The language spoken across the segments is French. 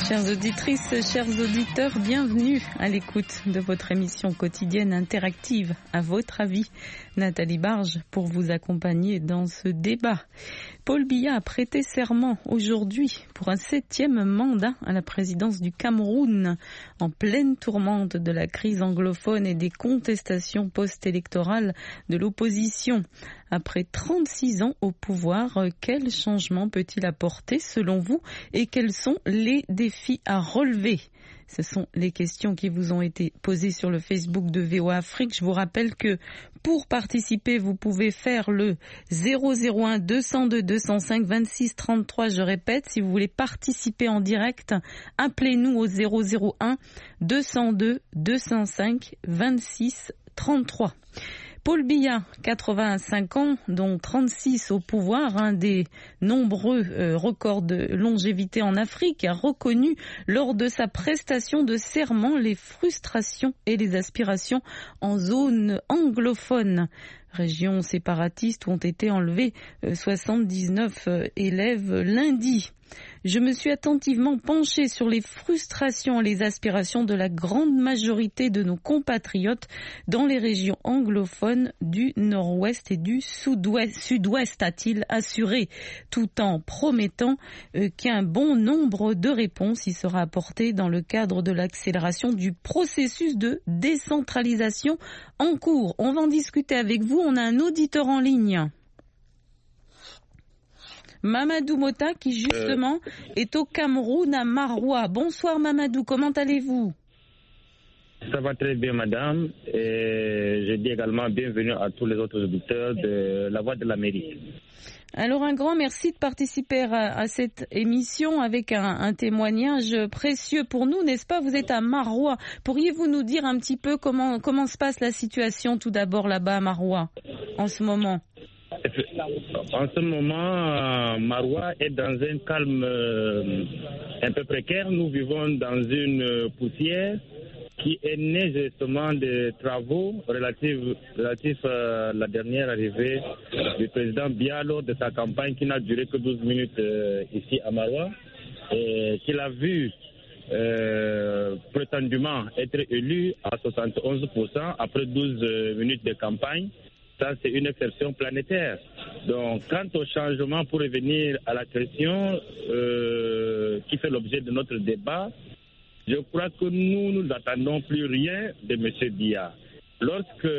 Chères auditrices, chers auditeurs, bienvenue à l'écoute de votre émission quotidienne interactive. À votre avis, Nathalie Barge pour vous accompagner dans ce débat. Paul Biya a prêté serment aujourd'hui pour un 7e mandat à la présidence du Cameroun, en pleine tourmente de la crise anglophone et des contestations post-électorales de l'opposition. Après 36 ans au pouvoir, quel changement peut-il apporter selon vous et quels sont les défis à relever? Ce sont les questions qui vous ont été posées sur le Facebook de VOA Afrique. Je vous rappelle que pour participer, vous pouvez faire le 001 202 205 26 33. Je répète, si vous voulez participer en direct, appelez-nous au 001 202 205 26 33. Paul Biya, 85 ans, dont 36 au pouvoir, un des nombreux records de longévité en Afrique, a reconnu lors de sa prestation de serment les frustrations et les aspirations en zone anglophone. Régions séparatistes où ont été enlevés 79 élèves lundi. Je me suis attentivement penchée sur les frustrations et les aspirations de la grande majorité de nos compatriotes dans les régions anglophones du Nord-Ouest et du Sud-Ouest, a-t-il assuré, tout en promettant qu'un bon nombre de réponses y sera apporté dans le cadre de l'accélération du processus de décentralisation en cours. On va en discuter avec vous. On a un auditeur en ligne. Mamadou Mota qui justement est au Cameroun à Maroua. Bonsoir Mamadou, comment allez-vous? Ça va très bien madame et je dis également bienvenue à tous les autres auditeurs de La Voix de l'Amérique. Alors un grand merci de participer à cette émission avec un témoignage précieux pour nous, n'est-ce pas? Vous êtes à Maroua. Pourriez-vous nous dire un petit peu comment se passe la situation tout d'abord là-bas à Maroua en ce moment? En ce moment, Maroua est dans un calme un peu précaire. Nous vivons dans une poussière qui est née justement des travaux relatifs à la dernière arrivée du président Biya lors de sa campagne qui n'a duré que 12 minutes ici à Maroua et qu'il a vu prétendument être élu à 71% après 12 minutes de campagne. Ça, c'est une exception planétaire. Donc, quant au changement, pour revenir à la question qui fait l'objet de notre débat, je crois que nous n'attendons plus rien de M. Biya. Lorsque,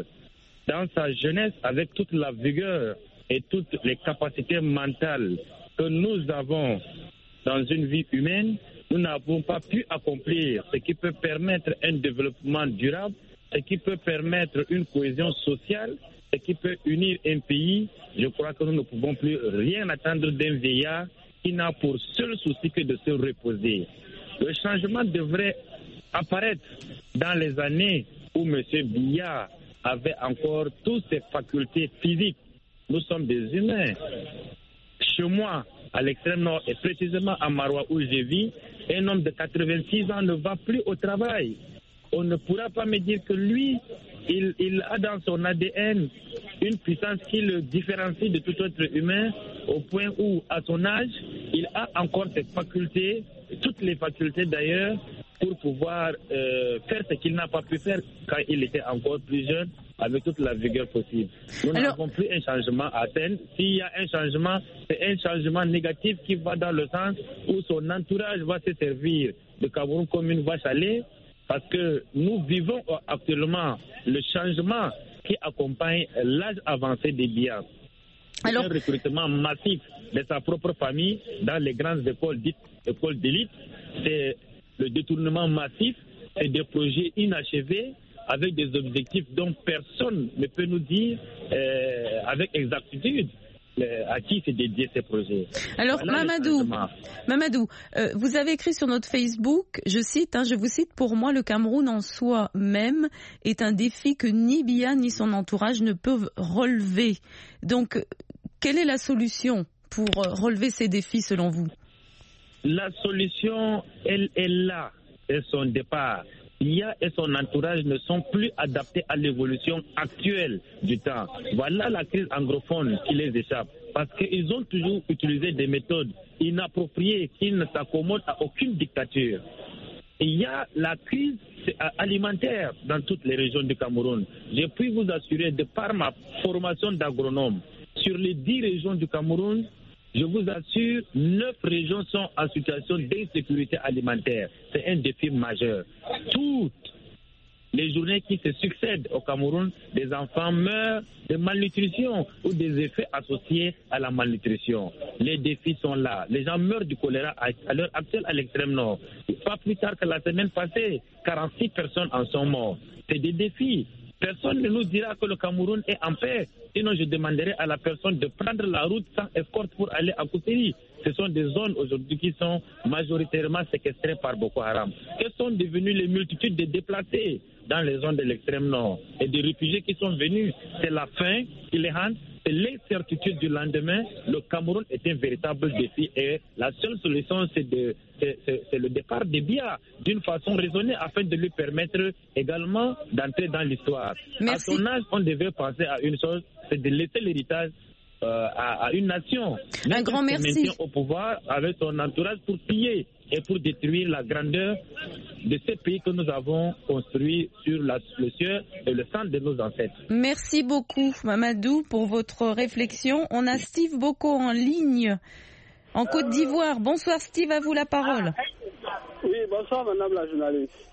dans sa jeunesse, avec toute la vigueur et toutes les capacités mentales que nous avons dans une vie humaine, nous n'avons pas pu accomplir ce qui peut permettre un développement durable, ce qui peut permettre une cohésion sociale, ce qui peut unir un pays. Je crois que nous ne pouvons plus rien attendre d'un vieillard qui n'a pour seul souci que de se reposer. Le changement devrait apparaître dans les années où M. Biya avait encore toutes ses facultés physiques. Nous sommes des humains. Chez moi, à l'extrême nord, et précisément à Maroua où je vis, un homme de 86 ans ne va plus au travail. On ne pourra pas me dire que lui, il a dans son ADN une puissance qui le différencie de tout autre humain au point où, à son âge, il a encore ses facultés, toutes les facultés d'ailleurs, pour pouvoir faire ce qu'il n'a pas pu faire quand il était encore plus jeune, avec toute la vigueur possible. Nous n'avons plus un changement à atteindre. S'il y a un changement, c'est un changement négatif qui va dans le sens où son entourage va se servir de Cameroun comme une vache à lait, parce que nous vivons actuellement le changement qui accompagne l'âge avancé des Biya. Un recrutement massif de sa propre famille dans les grandes écoles dites écoles d'élite. C'est le détournement massif et des projets inachevés avec des objectifs dont personne ne peut nous dire avec exactitude à qui c'est dédié ces projets. Alors voilà, Mamadou, vous avez écrit sur notre Facebook, je vous cite, pour moi le Cameroun en soi-même est un défi que ni Biya ni son entourage ne peuvent relever. Donc, quelle est la solution pour relever ces défis selon vous? La solution, elle est là, dès son départ. Biya et son entourage ne sont plus adaptés à l'évolution actuelle du temps. Voilà la crise anglophone qui les échappe. parce qu'ils ont toujours utilisé des méthodes inappropriées qui ne s'accommodent à aucune dictature. Il y a la crise alimentaire dans toutes les régions du Cameroun. Je puis vous assurer, de par ma formation d'agronome, sur les 10 régions du Cameroun, je vous assure, 9 régions sont en situation d'insécurité alimentaire. C'est un défi majeur. Toutes les journées qui se succèdent au Cameroun, des enfants meurent de malnutrition ou des effets associés à la malnutrition. Les défis sont là. Les gens meurent du choléra à l'heure actuelle à l'extrême nord. Pas plus tard que la semaine passée, 46 personnes en sont mortes. C'est des défis. Personne ne nous dira que le Cameroun est en paix. Sinon, je demanderai à la personne de prendre la route sans escorte pour aller à Kouteri. Ce sont des zones aujourd'hui qui sont majoritairement séquestrées par Boko Haram. Quelles sont devenues les multitudes de déplacés dans les zones de l'extrême nord et des réfugiés qui sont venus? C'est la faim qui les hante, c'est l'incertitude du lendemain. Le Cameroun est un véritable défi et la seule solution, c'est le départ de Biya d'une façon raisonnée afin de lui permettre également d'entrer dans l'histoire. Merci. À son âge, on devait penser à une chose, c'est de laisser l'héritage à une nation. Un grand merci. Au pouvoir avec son entourage pour piller et pour détruire la grandeur de ce pays que nous avons construit sur le ciel et le sang de nos ancêtres. Merci beaucoup, Mamadou, pour votre réflexion. On a Steve Boko en ligne en Côte d'Ivoire. Bonsoir Steve, à vous la parole. Oui, bonsoir madame la journaliste.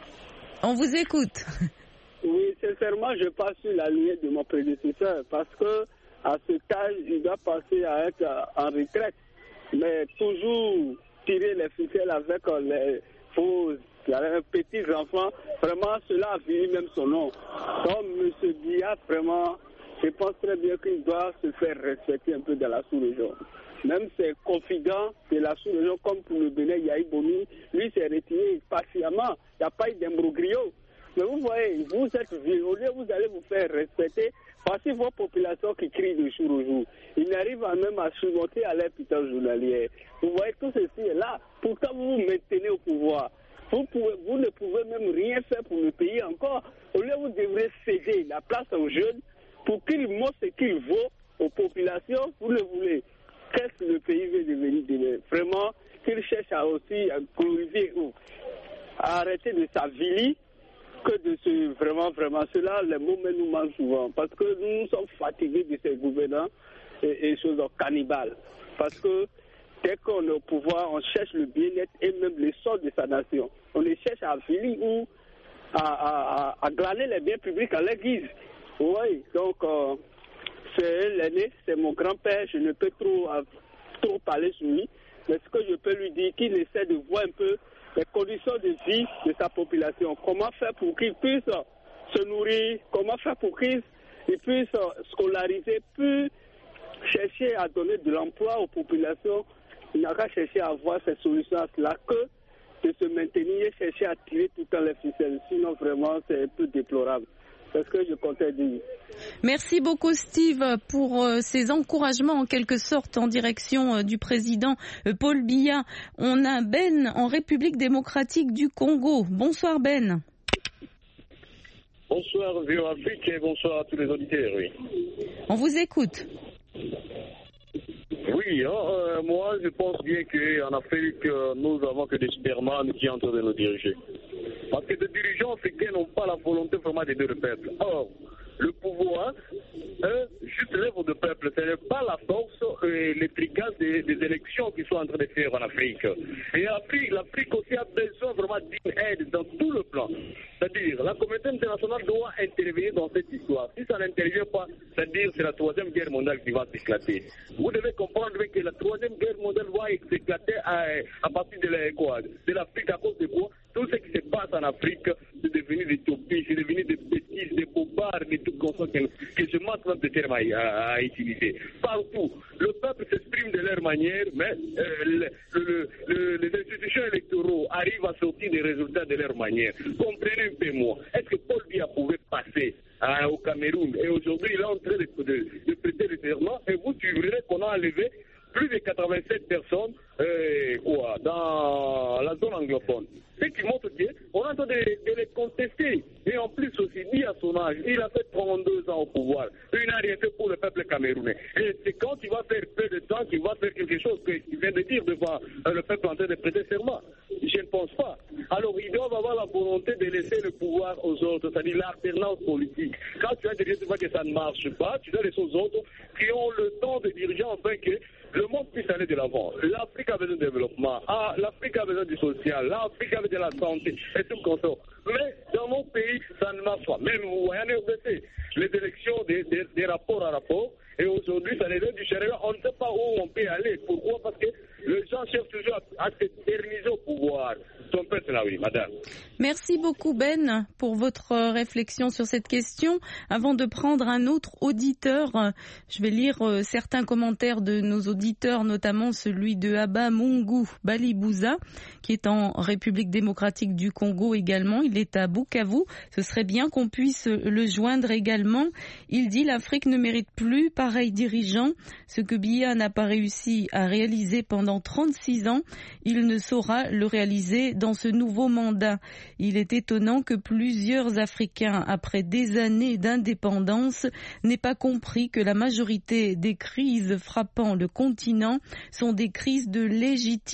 On vous écoute. Oui, sincèrement, je passe sur la ligne de mon prédécesseur parce que à ce âge, il doit passer à être en retraite. Mais toujours tirer les ficelles avec les faux petits enfants, vraiment cela a vu même son nom. Donc M. Biya, vraiment, je pense très bien qu'il doit se faire respecter un peu dans la sous-région. Même ses confidents de la sous-région, comme pour le Bénin, Yahi Boni, lui s'est retiré patiemment. Il n'y a pas eu d'imbroglio. Mais vous voyez, vous êtes vieux, au lieu vous allez vous faire respecter, voici vos populations qui crient de jour au jour. Ils n'arrivent même à surmonter à leur putain journalière. Vous voyez, tout ceci est là. Pourtant, vous vous maintenez au pouvoir. Vous ne pouvez même rien faire pour le pays encore. Au lieu, vous devrez céder la place aux jeunes pour qu'ils montrent ce qu'il vaut aux populations. Vous le voulez. Qu'est-ce que le pays veut devenir? Vraiment, qu'il cherche à aussi glorifier ou à arrêter de s'avilir que de ce vraiment, cela, les mots nous manquent souvent. Parce que nous sommes fatigués de ces gouvernants et choses cannibales. Parce que dès qu'on est au pouvoir, on cherche le bien-être et même le sort de sa nation. On les cherche à avilir ou à glaner les biens publics à leur guise. Oui, donc c'est l'aîné, c'est mon grand-père, je ne peux trop parler sur lui, mais ce que je peux lui dire, qu'il essaie de voir un peu les conditions de vie de sa population. Comment faire pour qu'ils puissent se nourrir, comment faire pour qu'ils puissent scolariser, puis chercher à donner de l'emploi aux populations. Il n'a qu'à chercher à avoir ces solutions-là que de se maintenir et chercher à tirer tout le temps les ficelles. Sinon, vraiment, c'est un peu déplorable. C'est ce que je comptais dire. Merci beaucoup Steve pour ces encouragements en quelque sorte en direction du président Paul Biya. On a Ben en République démocratique du Congo. Bonsoir Ben. Bonsoir Vieux Afrique et bonsoir à tous les auditeurs. Oui. On vous écoute. Oui, moi je pense bien qu'en Afrique, nous avons que des superman qui sont en train de nous diriger. Parce que les dirigeants africains n'ont pas la volonté vraiment d'aider le peuple. Or, le pouvoir est juste l'œuvre du peuple. Ce n'est pas la force et l'efficace des élections qu'ils sont en train de faire en Afrique. Et l'Afrique aussi a besoin vraiment d'une aide dans tout le plan. C'est-à-dire, la communauté internationale doit intervenir dans cette histoire. Si ça n'intervient pas, c'est-à-dire c'est la troisième guerre mondiale qui va s'éclater. Vous devez comprendre que la troisième guerre mondiale va s'éclater à partir de l'Afrique. À cause de quoi? Tout ce qui se passe en Afrique, c'est devenu des topies, c'est devenu des bêtises, des bobards, des trucs comme ça que je manque même de termes à utiliser. Partout, le peuple s'exprime de leur manière, mais les institutions électoraux arrivent à sortir des résultats de leur manière. Comprenez un peu moi. Est-ce que Paul Biya pouvait passer au Cameroun et aujourd'hui il est en train de prêter le serment et vous suivrez qu'on a enlevé plus de 87 personnes dans la zone anglophone. Ce qui montre qu'on est en train de les contester. Et en plus aussi, dit à son âge, il a fait 32 ans au pouvoir. Il n'a rien fait pour le peuple camerounais. Et c'est quand il va faire peu de temps qu'il va faire quelque chose qu'il vient de dire devant le peuple en train de prêter serment. Je ne pense pas. Alors ils doivent avoir la volonté de laisser le pouvoir aux autres, c'est-à-dire l'alternance politique. Quand tu as des gens que ça ne marche pas, tu dois laisser aux autres qui ont le temps de diriger afin que le monde puisse aller de l'avant. L'Afrique a besoin de développement, l'Afrique a besoin du social, l'Afrique a besoin de la santé et tout comme ça. Mais dans mon pays, ça ne marche pas. Même vous voyez en RDC, les élections des rapports à rapport, et aujourd'hui, ça les donne du chariot. On ne sait pas où on peut aller. Pourquoi? Parce que les gens cherchent toujours à s'éterniser au pouvoir. Son père, c'est là, oui, madame. Merci beaucoup, Ben, pour votre réflexion sur cette question. Avant de prendre un autre auditeur, je vais lire certains commentaires de nos auditeurs, notamment celui de Abba Mungu Balibouza, qui est en République démocratique du Congo également. Il est à Bukavu. Ce serait bien qu'on puisse le joindre également. Il dit « L'Afrique ne mérite plus pareil dirigeant. Ce que Biya n'a pas réussi à réaliser pendant 36 ans, il ne saura le réaliser dans ce nouveau mandat. Il est étonnant que plusieurs Africains, après des années d'indépendance, n'aient pas compris que la majorité des crises frappant le continent sont des crises de légitimité. »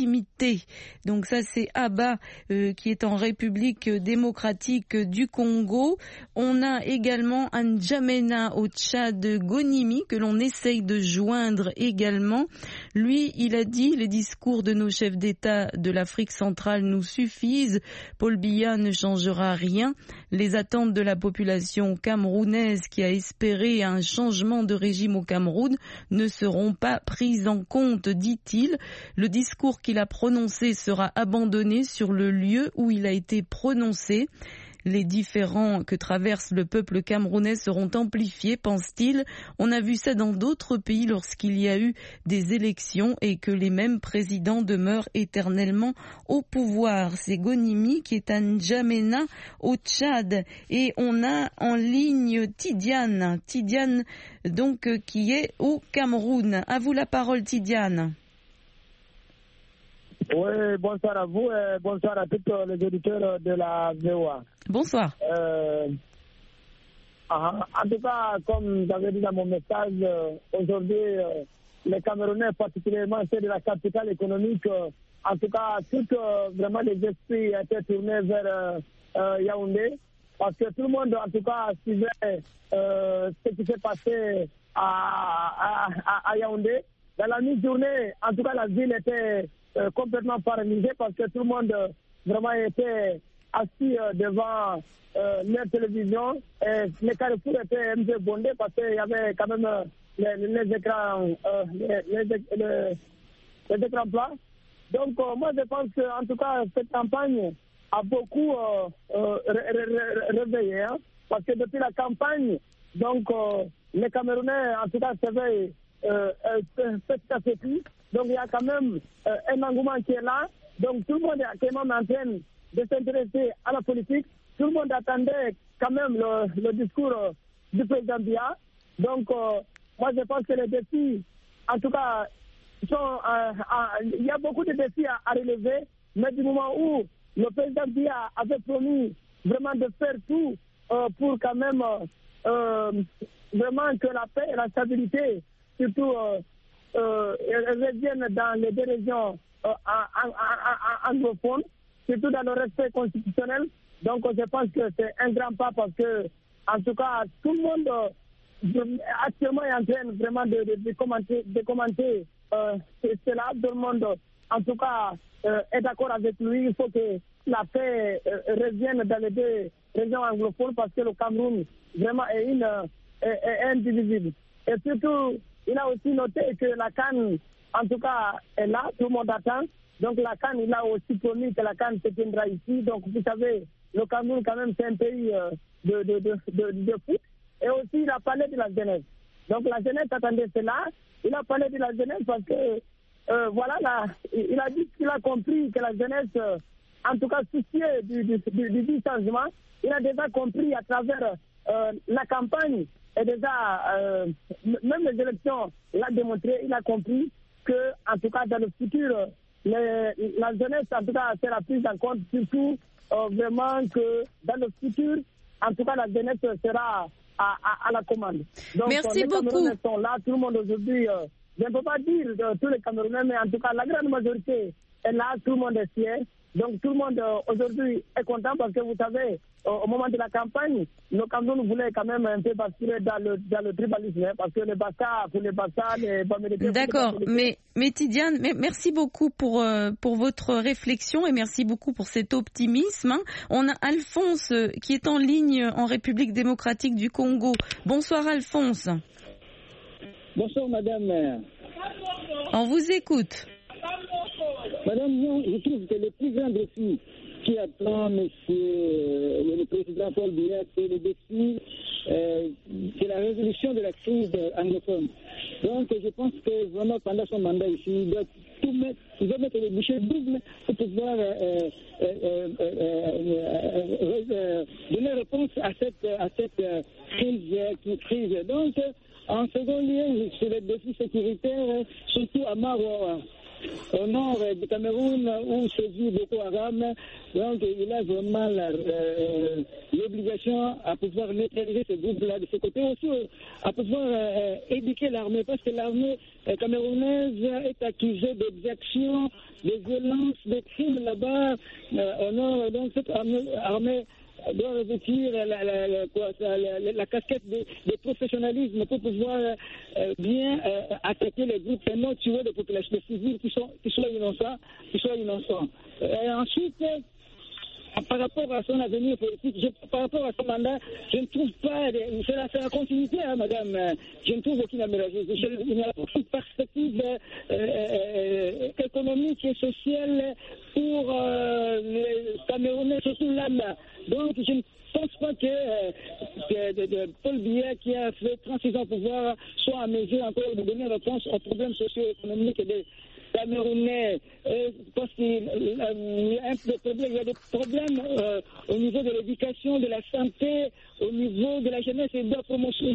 Donc ça, c'est Abba qui est en République démocratique du Congo. On a également N'Djamena au Tchad, Gonimi, que l'on essaye de joindre également. Lui, il a dit « Les discours de nos chefs d'État de l'Afrique centrale nous suffisent. Paul Biya ne changera rien. Les attentes de la population camerounaise qui a espéré un changement de régime au Cameroun ne seront pas prises en compte, dit-il. Le discours qu'il a prononcé sera abandonné sur le lieu où il a été prononcé. Les différends que traverse le peuple camerounais seront amplifiés, pense-t-il. On a vu ça dans d'autres pays lorsqu'il y a eu des élections et que les mêmes présidents demeurent éternellement au pouvoir. C'est Gonimi qui est à N'Djamena au Tchad. Et on a en ligne Tidiane. Tidiane, donc, qui est au Cameroun. À vous la parole, Tidiane. Oui, bonsoir à vous et bonsoir à tous les auditeurs de la VOA. Bonsoir. En tout cas, comme j'avais dit dans mon message, aujourd'hui, les Camerounais, particulièrement ceux de la capitale économique, en tout cas, vraiment les esprits étaient tournés vers Yaoundé, parce que tout le monde, en tout cas, suivait ce qui s'est passé à Yaoundé. Dans la mi-journée, en tout cas, la ville était complètement paralysée parce que tout le monde vraiment était assis devant leur télévision. Et les carrefours étaient un peu bondés parce qu'il y avait quand même les écrans plats. Donc moi je pense qu'en tout cas cette campagne a beaucoup réveillé, hein, parce que depuis la campagne, donc les Camerounais en tout cas s'éveillent petit à petit. Donc il y a quand même un engouement qui est là. Donc tout le monde est actuellement en train de s'intéresser à la politique. Tout le monde attendait quand même le discours du président Biya. Donc moi je pense que les défis, en tout cas, il y a beaucoup de défis à relever. Mais du moment où le président Biya avait promis vraiment de faire tout pour quand même vraiment que la paix et la stabilité, surtout reviennent dans les deux régions anglophones, surtout dans le respect constitutionnel. Donc je pense que c'est un grand pas parce que, en tout cas, tout le monde actuellement est en train vraiment de commenter cela. Tout le monde, en tout cas, est d'accord avec lui. Il faut que la paix revienne dans les deux régions anglophones parce que le Cameroun vraiment est indivisible. Et surtout, il a aussi noté que la CAN, en tout cas, est là, tout le monde attend. Donc la CAN, il a aussi promis que la CAN se tiendra ici. Donc vous savez, le Cameroun, quand même, c'est un pays de foot. Et aussi, il a parlé de la jeunesse. Donc la jeunesse attendait cela. Il a parlé de la jeunesse parce que, voilà, là, il a dit qu'il a compris que la jeunesse, en tout cas, souciée du changement, il a déjà compris à travers la campagne et déjà, même les élections, il a démontré, il a compris que, en tout cas, dans le futur, la jeunesse, en tout cas, sera prise en compte, surtout vraiment que dans le futur, en tout cas, la jeunesse sera à la commande. Donc, merci beaucoup. Camerounais sont là, tout le monde aujourd'hui, je ne peux pas dire tous les Camerounais, mais en tout cas, la grande majorité est là, tout le monde est fier. Donc, tout le monde aujourd'hui est content parce que vous savez, au moment de la campagne, le Cameroun voulait quand même un peu basculer dans le tribalisme, parce que les Bassa, pour les Bassa, les Bamileke... D'accord, mais Tidiane, merci beaucoup pour votre réflexion et merci beaucoup pour cet optimisme. Hein. On a Alphonse qui est en ligne en République démocratique du Congo. Bonsoir Alphonse. Bonsoir madame. On vous écoute. Madame, moi, je trouve que le plus grand défi qui attend le président Paul Biya, c'est le défi, c'est la résolution de la crise anglophone. Donc, je pense que vraiment, pendant son mandat ici, il doit mettre les bouchées doubles pour pouvoir donner réponse à cette crise. Donc, en second lieu, c'est le défi sécuritaire, surtout à Maroua, au nord du Cameroun, où se vit Boko Haram. Donc, il a vraiment l'obligation à pouvoir neutraliser ce groupe-là de ce côté, aussi à pouvoir éduquer l'armée, parce que l'armée camerounaise est accusée d'exactions, de violences, de crimes là-bas au nord. Donc, cette armée doit revêtir la casquette de professionnalisme pour pouvoir bien attaquer les groupes et non tuer des populations civiles qui soient innocents. Et ensuite, par rapport à son avenir politique, par rapport à son mandat, je ne trouve pas, c'est la continuité, hein, madame, je ne trouve aucune amélioration. Il n'y a aucune perspective économique et sociale pour les Camerounais, surtout là. Donc, je ne pense pas que Paul Biya, qui a fait 36 ans au pouvoir, soit à mesure encore de donner réponse aux problèmes socio-économiques des Camerounais, parce qu'il y a des problèmes au niveau de l'éducation, de la santé, au niveau de la jeunesse. Il doit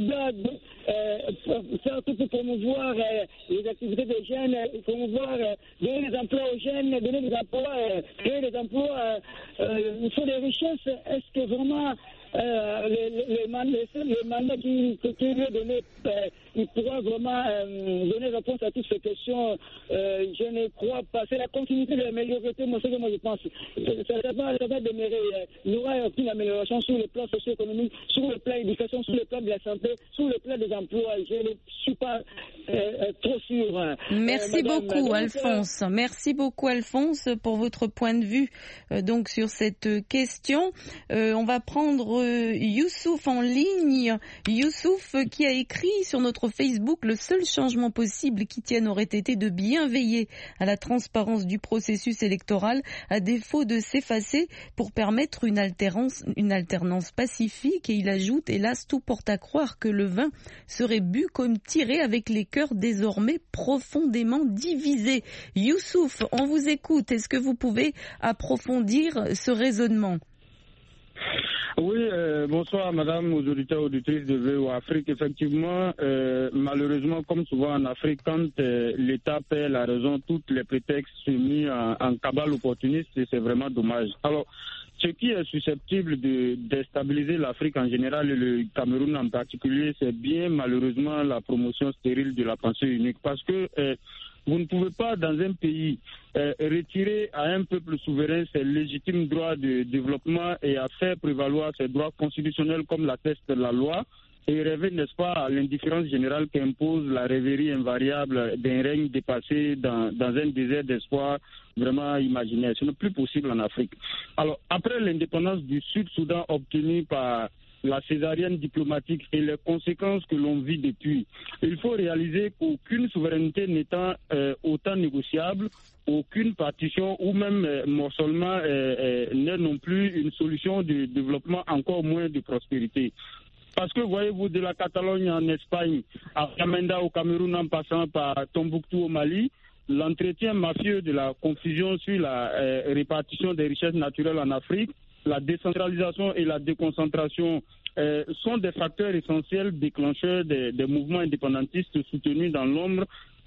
faire tout pour promouvoir les activités des jeunes, donner des emplois aux jeunes, donner des emplois, créer des emplois. Il faut des richesses. Est-ce que vraiment le mandat qui lui est donné, il pourra vraiment donner réponse à toutes ces questions? Je ne crois pas. C'est la continuité de la médiocrité, moi, c'est ce que moi je pense. Ça va demeurer. Il n'y aura aucune amélioration sur le plan socio-économique, sur le plan éducation, sur le plan de la santé, sur le plan des emplois. Je ne suis pas trop sûr. Merci beaucoup, Alphonse. Merci beaucoup, Alphonse, pour votre point de vue donc sur cette question. On va prendre Youssouf en ligne. Youssouf qui a écrit sur notre Facebook: le seul changement possible qui tienne aurait été de bien veiller à la transparence du processus électoral, à défaut de s'effacer pour permettre une alternance pacifique. Et il ajoute: hélas, tout porte à croire que le vin serait bu comme tiré, avec les cœurs désormais profondément divisés. Youssouf, on vous écoute. Est-ce que vous pouvez approfondir ce raisonnement? Oui, bonsoir madame, aux auditeurs, auditrices de VOA Afrique. Effectivement, malheureusement, comme souvent en Afrique, quand l'État perd la raison, tous les prétextes sont mis en cabale opportuniste, et c'est vraiment dommage. Alors, ce qui est susceptible de déstabiliser l'Afrique en général et le Cameroun en particulier, c'est bien malheureusement la promotion stérile de la pensée unique. Parce que vous ne pouvez pas, dans un pays, retirer à un peuple souverain ses légitimes droits de développement et à faire prévaloir ses droits constitutionnels comme l'atteste la loi, et rêver, n'est-ce pas, à l'indifférence générale qu'impose la rêverie invariable d'un règne dépassé dans un désert d'espoir vraiment imaginaire. Ce n'est plus possible en Afrique. Alors, après l'indépendance du Sud-Soudan obtenue par la césarienne diplomatique et les conséquences que l'on vit depuis, il faut réaliser qu'aucune souveraineté n'étant autant négociable, aucune partition ou même morcellement n'est non plus une solution de développement, encore moins de prospérité. Parce que, voyez-vous, de la Catalogne en Espagne, à Yamenda au Cameroun, en passant par Tombouctou au Mali, l'entretien mafieux de la confusion sur la répartition des richesses naturelles en Afrique, la décentralisation et la déconcentration sont des facteurs essentiels déclencheurs des mouvements indépendantistes soutenus dans l'ombre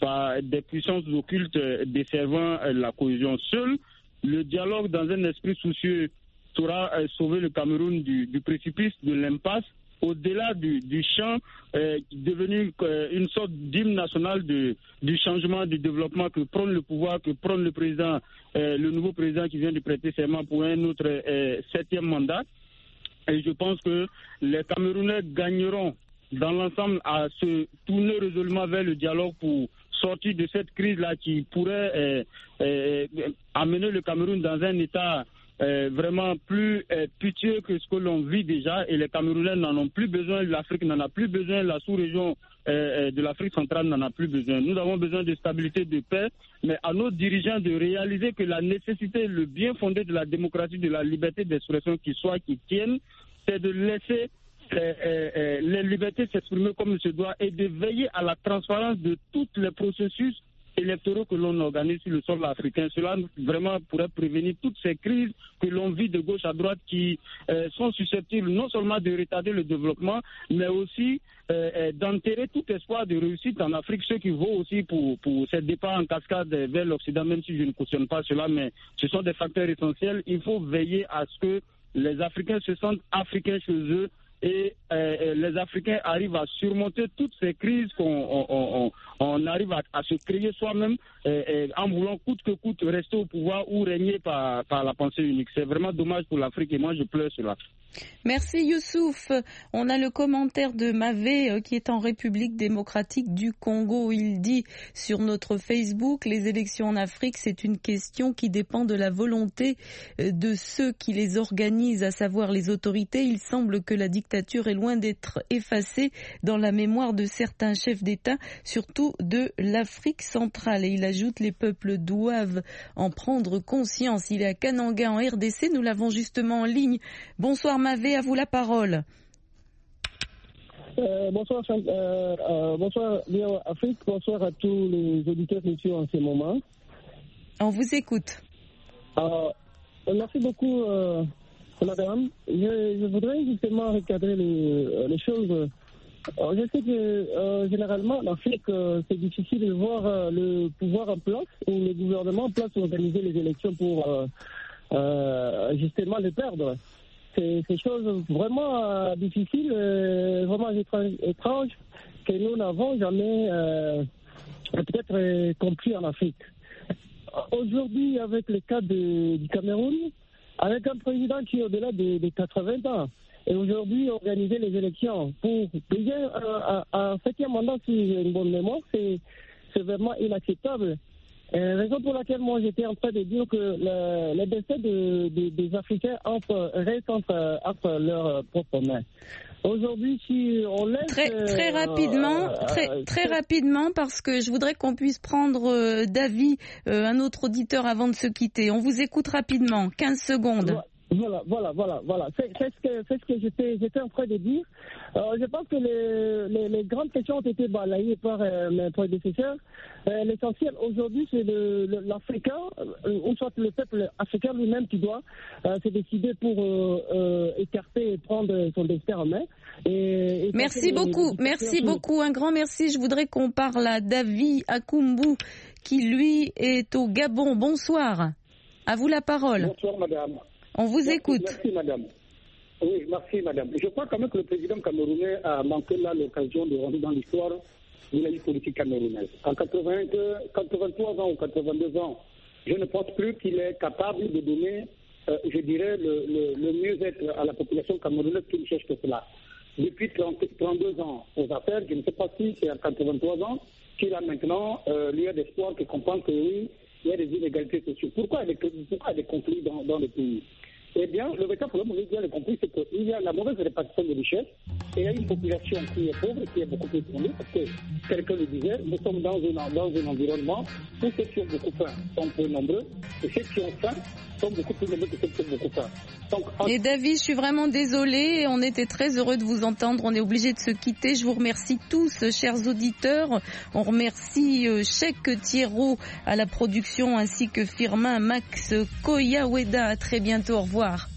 par des puissances occultes desservant la cohésion. Seul le dialogue dans un esprit soucieux saura sauver le Cameroun du précipice, de l'impasse, au-delà du champ devenu une sorte d'hymne national du changement, du développement que prône le pouvoir, que prône le président, le nouveau président qui vient de prêter serment pour un autre 7e mandat. Et je pense que les Camerounais gagneront dans l'ensemble à se tourner résolument vers le dialogue pour sortir de cette crise-là qui pourrait amener le Cameroun dans un état vraiment plus pitié que ce que l'on vit déjà, et les Camerounais n'en ont plus besoin, l'Afrique n'en a plus besoin, la sous-région de l'Afrique centrale n'en a plus besoin. Nous avons besoin de stabilité, de paix, mais à nos dirigeants de réaliser que la nécessité, le bien fondé de la démocratie, de la liberté d'expression qui tienne, c'est de laisser les libertés s'exprimer comme il se doit et de veiller à la transparence de tous les processus électoraux que l'on organise sur le sol africain. Cela vraiment pourrait prévenir toutes ces crises que l'on vit de gauche à droite qui sont susceptibles non seulement de retarder le développement, mais aussi d'enterrer tout espoir de réussite en Afrique, ce qui vaut aussi pour ces départs en cascade vers l'Occident, même si je ne cautionne pas cela, mais ce sont des facteurs essentiels. Il faut veiller à ce que les Africains se sentent africains chez eux, et les Africains arrivent à surmonter toutes ces crises qu'on arrive à se créer soi-même en voulant coûte que coûte rester au pouvoir ou régner par la pensée unique. C'est vraiment dommage pour l'Afrique et moi je pleure cela. Merci Youssouf. On a le commentaire de Mavé qui est en République démocratique du Congo. Il dit sur notre Facebook: les élections en Afrique, c'est une question qui dépend de la volonté de ceux qui les organisent, à savoir les autorités. Il semble que la dictature est loin d'être effacée dans la mémoire de certains chefs d'État, surtout de l'Afrique centrale. Et il ajoute: les peuples doivent en prendre conscience. Il est à Kananga en RDC. Nous l'avons justement en ligne. Bonsoir Mavé, à vous la parole. Bonsoir Léo Afrique, bonsoir à tous les auditeurs qui sont en ce moment. On vous écoute. Merci beaucoup madame. Je voudrais justement recadrer les choses. Je sais que généralement en Afrique c'est difficile de voir le pouvoir en place ou le gouvernement en place pour organiser les élections pour justement les perdre. C'est des choses vraiment difficiles, vraiment étranges, que nous n'avons jamais peut-être compris en Afrique. Aujourd'hui, avec le cas du Cameroun, avec un président qui est au-delà de 80 ans, et aujourd'hui organiser les élections pour payer un 7e mandat, si j'ai une bonne mémoire, c'est vraiment inacceptable. Raison pour laquelle moi j'étais en train de dire que le destin des Africains reste entre leurs propres mains. Aujourd'hui, si on laisse très rapidement, parce que je voudrais qu'on puisse prendre d'avis un autre auditeur avant de se quitter. On vous écoute rapidement, 15 secondes. Voilà. C'est ce que j'étais en train de dire. Je pense que les grandes questions ont été balayées par mes prédécesseurs. L'essentiel aujourd'hui, c'est l'Africain, ou soit le peuple africain lui-même qui doit se décider pour écarter et prendre son destin en main. Merci beaucoup, un grand merci. Je voudrais qu'on parle à David Akumbu, qui lui est au Gabon. Bonsoir. À vous la parole. Bonsoir madame. On vous écoute. Merci madame. Oui, merci madame. Je crois quand même que le président camerounais a manqué là l'occasion de rentrer dans l'histoire de la vie politique camerounaise. En 83 ans ou 82 ans, je ne pense plus qu'il est capable de donner, je dirais, le mieux-être à la population camerounaise qui ne cherche que cela. Depuis 32 ans aux affaires, je ne sais pas si c'est à 83 ans qu'il a maintenant lieu d'espoir qui comprend que oui, il y a des inégalités sociales. Pourquoi des conflits dans le pays? Eh bien, le véritable problème, vous avez compris, c'est qu'il y a la mauvaise répartition des richesses et il y a une population qui est pauvre, qui est beaucoup plus tournée, parce que, quelqu'un le disait, nous sommes dans un environnement où ceux qui ont beaucoup faim sont peu nombreux et ceux qui ont faim sont beaucoup plus nombreux que ceux qui ont beaucoup faim. Et David, je suis vraiment désolée, on était très heureux de vous entendre, on est obligé de se quitter. Je vous remercie tous, chers auditeurs. On remercie Cheikh Thierro à la production ainsi que Firmin Max Koyaweda. À très bientôt, au revoir.